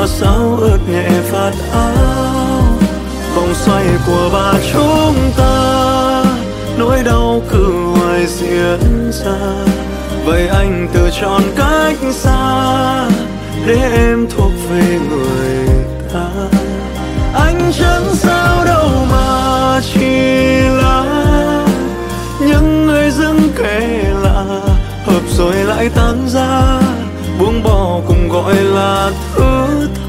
sao ướt nhẹ vạt áo. Vòng xoay của ba chúng ta, nỗi đau cứ hoài diễn ra. Vậy anh tự chọn cách xa để em thuộc về người ta. Anh chẳng sao đâu mà chỉ là những người dưng kể lạ, hợp rồi lại tan ra, buông bỏ cùng gọi là thứ tha.